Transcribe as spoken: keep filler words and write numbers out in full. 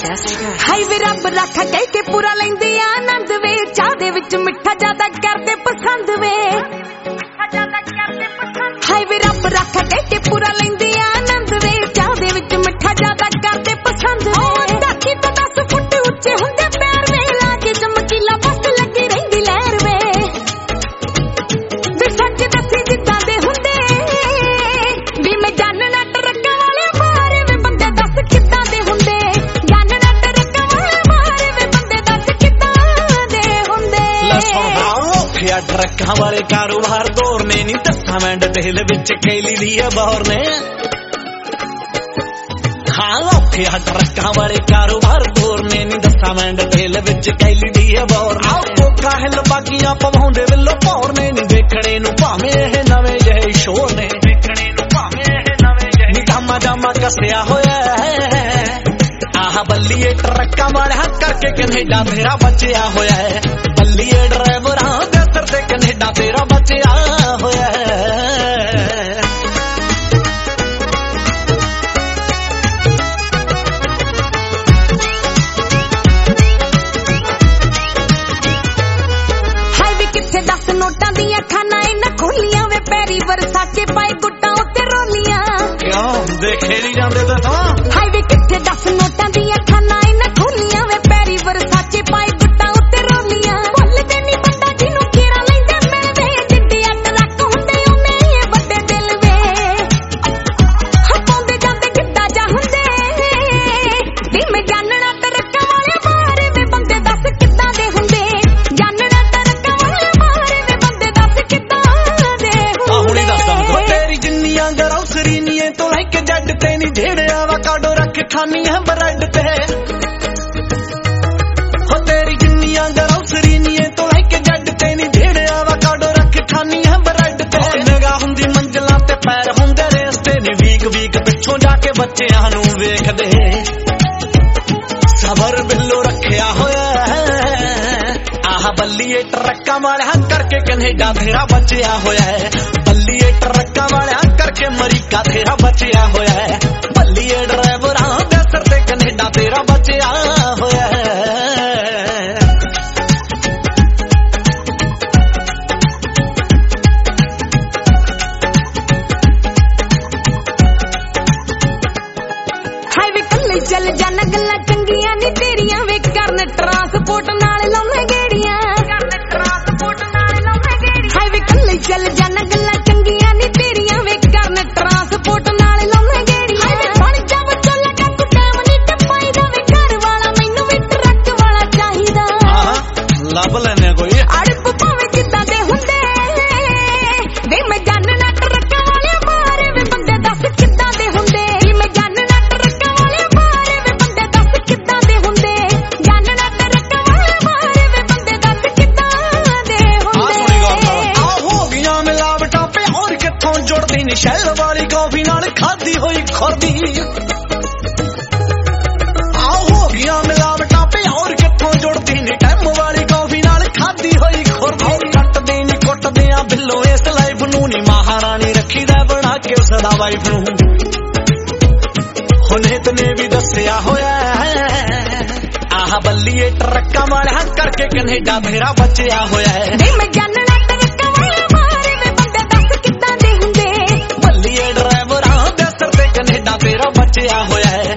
high ਵੇ ਰੱਬ ਰੱਖਾ ਕਹਿ ਕੇ ਪੂਰਾ ਲੈਂਦੇ ਆਨੰਦ ਵੇ ਚਾਹ ਦੇ ਵਿੱਚ ਮਿੱਠਾ ਜ਼ਿਆਦਾ ਕਰਦੇ ਪਸੰਦ ਵੇ ਹਾਈ ਵੇ ਰੱਬ ਰੱਖਾ ਕਹਿ ਕੇ ਪੂਰਾ ਲੈਂਦੇ ਆਨੰਦ ਵੇ ਚਾਹ ਦੇ ਵਿੱਚ ਮਿੱਠਾ ਜ਼ਿਆਦਾ ਕਰਦੇ ਪਸੰਦ ਵੇ ਦਾਤੀ ਤੋਂ ਦਸ ਫੁੱਟ ਉੱਚੇ ਹੁੰਦੇ ਪੈਰ ਵੇ ਲਾ ਕੇ ਚਮਕੀਲਾ ਬਸ ਲੱਗੀ ਰਹਿੰਦੀ ਲਹਿਰ ਵੇ ਵੀ ਸੱਚ ਦੱਸੀ ਜਿੱਦਾਂ ਦੇ ਹੁੰਦੇ ਵੀ ਮੈਂ ਜਾਣਨਾ ਟਰੱਕਾਂ ਵਾਲੇ ਮਾਰੇ ਵੇ ਬੰਦੇ ਦੱਸ ਕਿੱਦਾਂ ਦੇ ਹੁੰਦੇ ਜਾਣਨਾ ਟਰੱਕਾਂ ਵਾਲੇ ਮਾਰੇ ਵੇ ਬੰਦੇ ਦੱਸ ਕਿੱਦਾਂ ਦੇ ਹੁੰਦੇ ਔਖਿਆ ਟਰੱਕਾਂ ਵਾਲੇ ਕਾਰੋਬਾਰ ਦੌਰਨੇ ਨੀ ਦਸਾਂ ਮਿੰਟ ਤੇਲ ਵਿੱਚ ਕੈਲੀ ਦੀ ਹੈ ਬੌਰ ਨੇ ਹਾਂ ਔਖਿਆ ਟਰੱਕਾਂ ਵਾਲੇ ਕਾਰੋਬਾਰ ਦੌਰਨੇ ਨੀ ਦਸਾਂ ਮਿੰਟ ਤੇਲ ਵਿੱਚ ਕੈਲੀ ਦੀ ਹੈ ਬੌਰ ਆਓ ਕੋਕਾ ਹਿੱਲ ਬਾਕੀਆਂ ਪਵਾਉਂਦੇ ਵਿੱਲੋ ਭੌਰ ਨੇ ਨੀ ਦੇਖਣੇ ਨੂੰ ਭਾਵੇਂ ਇਹ ਨਵੇਂ ਜਿਹੇ ਸ਼ੋਰ ਨੇ ਦੇਖਣੇ ਨੂੰ ਭਾਵੇਂ ਇਹ ਨਵੇਂ ਜਿਹੇ ਨੀ ਜਾਮਾ ਜਾਮਾ ਕੱਸਿਆ ਹੋਇਆ ਆਹ ਬੱਲੀਏ ਟਰੱਕਾਂ ਵਾਲਿਆਂ ਕਰਕੇ ਕੈਨੇਡਾ ਤੇਰਾ ਬਚਿਆ ਹੋਇਆ ਬੱਲੀਏ ਡਰਾਈਵਰਾਂ ਦੇ ਸਿਰ ਤੇ ਕੈਨੇਡਾ ਤੇਰਾ ਬਚਿਆ ਹੋਇਆ ਹਾਈ ਵੀ ਕਿੱਥੇ ਦਸ ਨੋਟਾਂ ਦੀਆਂ ਖਾਨਾ ਇਹਨਾਂ ਖੋਲੀਆਂ ਵੇ ਪੈਰੀ ਵਰਸਾਚੇ ਪਾਏ ਗੁੱਟਾਂ ਉੱਤੇ ਰੋਲੀਆਂ ਕਿਉਂ ਦੇਖੇ ਨਹੀਂ ਜਾਂਦੇ ਤਾਂ ਹਾਈ ਵੀ ਕਿੱਥੇ ਦਸ ਨੋਟਾਂ ਦੀਆਂ ਖਾਨਾ ਇਹਨਾਂ ਖੋਲੀਆਂ ਵੇ ਪੈਰੀ ਵਰਸਾਚੇ ਪਾਏ ਗੁੱਟਾਂ ਉੱਤੇ ਰੋਲੀਆਂ ਭੁੱਲਦੇ ਨੀ ਬੰਦਾ ਜਿਹਨੂੰ ਖੇਰਾ ਲੈਂਦੇ ਮਿਲਵੇ ਜਿੱਡੇ ਟਰੱਕ ਹੁੰਦੇ ਉਹਨੇ ਵੱਡੇ ਦਿਲ ਵੇ ਹਪਾਉਂਦੇ ਜਾਂਦੇ ਕਿੱਦਾਂ ਜਾ ਹੁੰਦੇ ਵੀ ਮੈਂ ਜਾਣਨਾ ਟਰੱਕਾਂ ਵਾਲੇ ਮਾਰੇ ਵੇ ਬੰਦੇ ਦੱਸ ਕਿੱਦਾਂ ਦੇ ਹੁੰਦੇ ਜਾਣਨਾ ਟਰੱਕਾਂ ਵਾਲੇ ਮਾਰੇ ਵੇ ਬੰਦੇ ਦੱਸ ਕਿੱਦਾਂ ਦੇ ਹੁਣੀ ਦੱਸਦਾ ਹੁੰਦੇ ਤੇਰੀ ਜਿੰਨੀਆਂ ਗਰੌਸਰੀ ਨੀ ਤੋਂ ਲੈ ਕੇ ਜੱਡ ਤੇ ਨੀ ਢੇੜਿਆ ਵਾ ਕਾਡੋ ਰੱਖ ਖਾਨੀ ਹੈ ਬਰੈਡ ਤੇ ਹੋ ਤੇਰੀ ਜਿੰਨੀਆਂ ਗਰੌਸਰੀ ਨੀ ਤੋਂ ਲੈ ਕੇ ਜੱਡ ਤੇ ਨੀ ਢੇੜਿਆ ਵਾ ਕਾਡੋ ਰੱਖ ਖਾਨੀ ਹੈ ਬਰੈਡ ਤੇ ਨਿਗਾਹ ਹੁੰਦੀ ਮੰਜ਼ਲਾਂ ਤੇ ਪੈਰ ਹੁੰਦੇ ਰੇਸਤੇ ਨੀ ਵੀਕ ਵੀਕ ਪਿੱਛੋਂ ਜਾ ਕੇ ਬੱਚਿਆਂ ਨੂੰ ਵੇਖਦੇ ਸਬਰ ਬਿੱਲੋ ਰੱਖਿਆ ਹੋਇਆ ਆਹ ਬੱਲੀਏ ਟਰੱਕਾਂ ਵਾਲਿਆਂ ਕਰਕੇ ਕੈਨੇਡਾ ਤੇਰਾ ਬਚਿਆ ਹੋਇਆ ਬੱਲੀਏ ਟਰੱਕਾਂ ਵਾਲਿਆਂ ਕਰਕੇ ਅਮਰੀਕਾ ਤੇਰਾ ਬਚਿਆ ਹੋਇਆ ਬੱਲੀਏ ਡਰਾਈਵਰਾਂ ਦੇ ਸਿਰ ਤੇ ਕੈਨੇਡਾ ਤੇਰਾ ਬਚਿਆ ਹੋਇਆ ਹਾਈ ਵੇ ਕੱਲੇ ਚੱਲ ਜਾਣਾ ਗੱਲਾਂ ਚੰਗੀਆਂ ਨੀ ਤੇਰੀਆਂ ਵੇ ਕਰਨ ਟਰਾਂਸਪੋਰਟ ਨਾਲ ਲਾਉਣੇ ਗੇੜੀਆਂ ਕਰਨ ਟਰਾਂਸਪੋਰਟ ਨਾਲ ਲਾਉਣੇ ਗੇੜੀਆਂ ਹਾਈ ਵੇ ਕੱਲੇ ਚੱਲ ਜਾਣਾ ਗੱਲਾਂ ਚੰਗੀਆਂ ਨੀ ਤੇਰੀਆਂ ਵੇ ਕਰਨ ਟਰਾਂਸਪੋਰਟ ਨਾਲ ਲਾਉਣੇ ਗੇੜੀਆਂ ਹਾਈ ਵੇ ਬਣ ਜਾ ਬੱਚਾ ਲੱਗਾ ਤੂੰ ਟਾਈਮ ਨੀ ਟਪਾਈਦਾ ਵੇ ਘਰ ਵਾਲਾ ਮੈਨੂੰ ਵੀ ਟਰੱਕ ਵਾਲਾ ਚਾਹੀਦਾ ਲੱਭ ਲੈਨੇ ਕੋਈ ਅੜਪ ਭਾਵੇਂ ਜਿੱਦਾਂ ਦੇ ਹੁੰਦੇ ਵੇ ਮੈਂ ਜਾਣਨਾ ਟਰੱਕਾਂ ਵਾਲੇ ਮਾਰੇ ਵੇ ਬੰਦੇ ਦੱਸ ਕਿੱਦਾਂ ਦੇ ਹੁੰਦੇ ਵੀ ਮੈਂ ਜਾਣਨਾ ਟਰੱਕਾਂ ਵਾਲੇ ਮਾਰੇ ਵੇ ਬੰਦੇ ਦੱਸ ਕਿੱਦਾਂ ਦੇ ਹੁੰਦੇ ਜਾਣਨਾ ਟਰੱਕਾਂ ਵਾਲੇ ਮਾਰੇ ਵੇ ਬੰਦੇ ਦੱਸ ਕਿੱਦਾਂ ਦੇ ਹੁੰਦੇ ਆ ਹੋ ਗਈਆਂ ਮਿਲਾਵਟਾਂ ਪੇ ਹੋਰ ਕਿੱਥੋਂ ਜੁੜਦੀ ਨੀ ਸ਼ਹਿਰ ਵਾਲੀ ਕਾਫੀ ਨਾਲ ਖਾਦੀ ਹੋਈ ਖੁਰਦੀ ਆ ਹੋ ਗਈਆਂ ਮਿਲਾਵਟਾਂ ਪੇ ਹੋਰ ਕਿੱਥੋਂ ਜੁੜਦੀ ਨੀ ਟੈਮ ਵਾਲੀ ਕਾਫੀ ਨਾਲ ਖਾਦੀ ਹੋਈ ਖੁਰਦੀ ਕੱਟਦੇ ਨੀ ਕੁੱਟਦੇ ਆ ਬਿੱਲੋ ਇਸ ਲਾਈਫ ਨੂੰ ਨੀ ਮਹਾਰਾਣੀ ਰੱਖੀਦਾ ਬਣਾ ਕੇ ਸਦਾ ਵਾਈਫ ਨੂੰ ਹੁਣੇ ਤਨੇ ਵੀ ਦੱਸਿਆ ਹੋਇਆ ਆਹ ਬੱਲੀਏ ਟਰੱਕਾਂ ਵਾਲਿਆਂ ਕਰਕੇ ਕੈਨੇਡਾ ਤੇਰਾ ਬਚਿਆ ਹੋਇਆ ਵੇ ਮੈਂ ਜਾਣਨਾ ਟਰੱਕਾਂ ਵਾਲੇ ਮਾਰੇ ਵੇ ਬੰਦੇ ਦੱਸ ਕਿੱਦਾਂ ਦੇ ਹੁੰਦੇ ਬੱਲੀਏ ਡਰਾਈਵਰਾਂ ਦੇ ਸਿਰ ਤੇ ਕੈਨੇਡਾ ਤੇਰਾ ਬਚਿਆ ਹੋਇਆ